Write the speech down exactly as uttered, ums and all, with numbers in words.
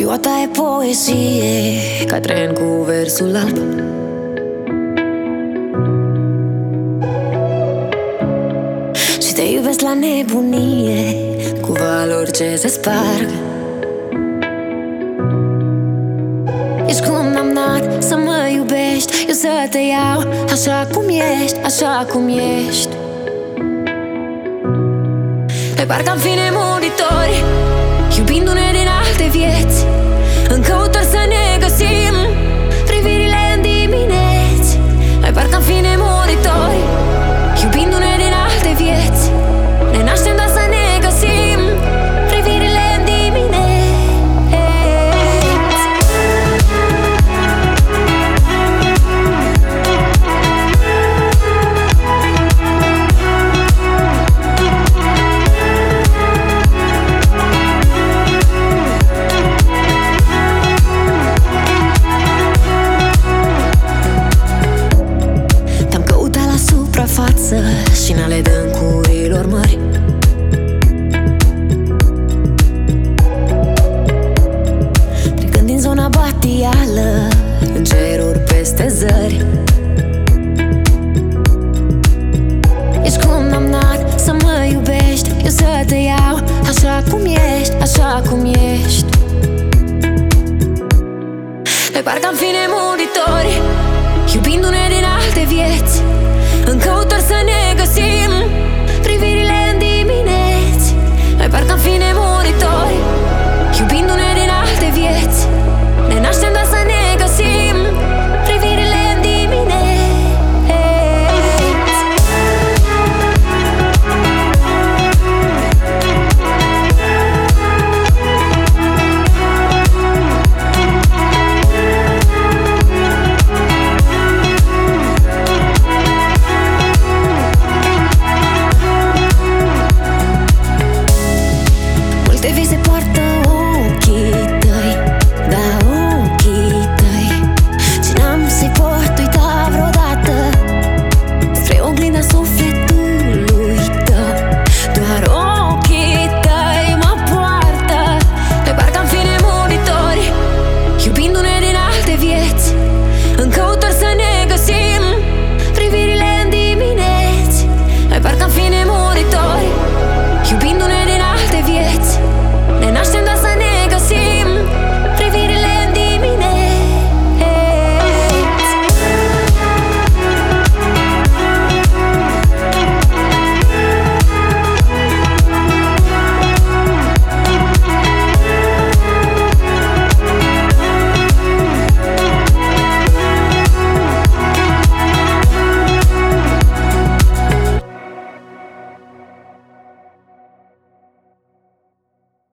Ziua ta e poezie, ca tren cu versul alb. Și te iubesc la nebunie, cu valori ce se sparg. Ești cum n-am dat să mă iubești, eu să te iau așa cum ești, așa cum ești. Noi parcă am fi nemuritori, iubindu-ne din alte vieți, în căutări să ne găsim privirile în dimineți. Noi parcă am fi nemuritori, iubindu-ne din alte vieți, ne naștem doar să ne găsim privirile în dimineți. Față și în ale dâncurilor mări. Trecând din zona batială, în ceruri peste zări. Ești cum n-am dat să mă iubești, eu să te iau așa cum ești, așa cum ești. Noi parcă am fi nemuritori,